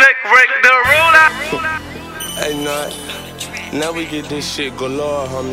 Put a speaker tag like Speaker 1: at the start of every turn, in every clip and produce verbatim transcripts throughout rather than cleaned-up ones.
Speaker 1: break, break the ruler.
Speaker 2: Hey, Nut, now we get this shit galore, homie.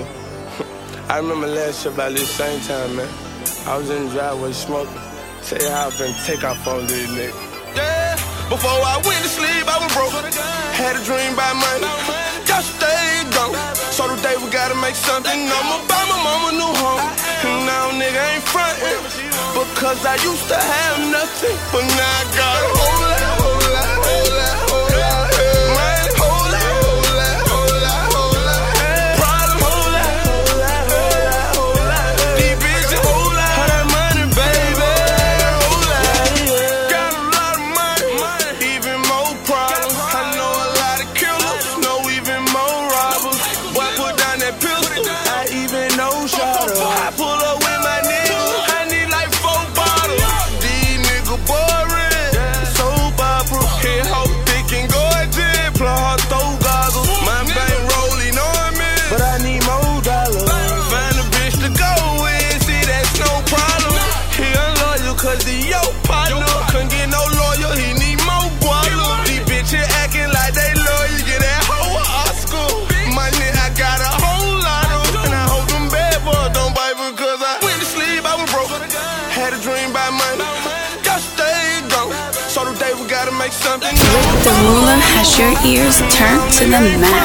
Speaker 2: I remember last year about this same time, man. I was in the driveway smoking. Tell you how I been take off on this nigga.
Speaker 3: Yeah, before I went to sleep, I was broke. Had a dream about money. Just stay gone. So today we gotta make something. I'ma buy my mama new home. And now nigga ain't frontin', because I used to have nothing, but now I got a whole lot, whole lot, whole lot, whole lot. Man, whole lot, whole lot, whole lot, whole lot. Problem, whole lot, whole lot, whole lot, whole lot. These bitches, whole lot. All that money, baby, whole lot. Got a lot of money, even more problems. I know a lot of killers, know even more robbers. Boy, put down that pistol, I even know shot up. I pull up with my niggas, I need like four bottles. These niggas boring, soap opera. Hit hoe thick and gorgeous, plug her throw goggles. My bank rolling on me, but I need more dollars. Find a bitch to go with, see that's no problem. He unloyal cause he your partner. Couldn't get no lawyer, he need more guala. These bitches acting like they loyal, get that hoe Oscar. Money, I got a whole lot of, and I hope them bad boys don't bite because I went to sleep, I was broke. Had a dream about money, just stay gone. So today we gotta make something.
Speaker 4: Rick the Ruler has your ears turned to the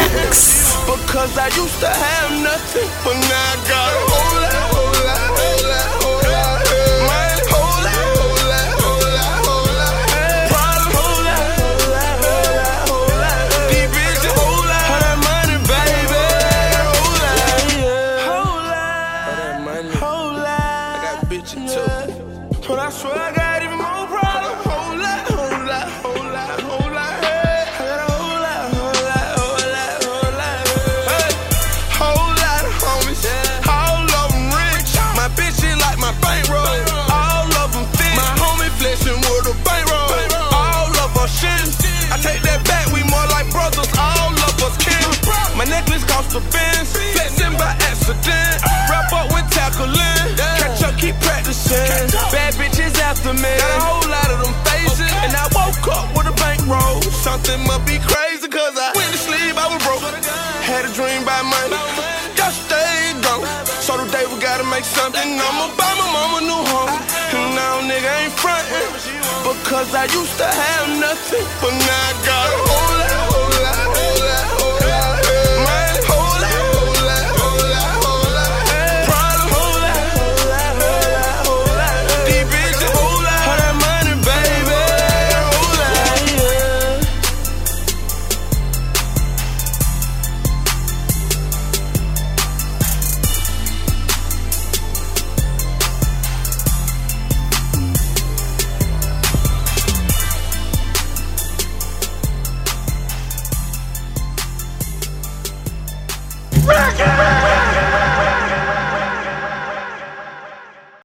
Speaker 4: max.
Speaker 3: Because I used to have nothing, but now I got a whole lot, whole lot, whole lot, whole lot. Man, whole lot, whole lot, whole lot, whole lot. Problem, whole lot, whole lot, whole lot, whole lot. These bitches, whole lot. All that money, baby, whole lot, yeah. Whole lot,
Speaker 2: All that money,
Speaker 3: whole lot.
Speaker 2: I got bitches too.
Speaker 3: But I swear I got even more problems. Whole lot, whole lot, whole lot, whole lot. Hey, I got a whole lot, whole lot, whole lot, whole lot. Hey, whole lot of homies, all of them rich. My bitch is like my bankroll, all of them thick. My homie flexing with a bankroll, all of us shit. I take that back, we more like brothers, all of us kin. My necklace cost a Benz, flexing by accident. Wrap up when tackling, catch up, keep practicing. Bad bitches after me, got a whole lot of them faces. And I woke up with a bankroll. Something must be crazy, cause I went to sleep, I was broke. Had a dream about money, just stay gone. So today we gotta make something. I'ma buy my mama new home. And now nigga ain't frontin', because I used to have nothing, but now I got a whole lot, whole lot, whole lot, whole lot. Man, whole lot, whole lot, whole lot, whole lot. Problem, whole lot, whole lot, whole lot, whole lot. These bitches, whole lot. All that money, baby, whole lot, yeah.
Speaker 1: Rock it!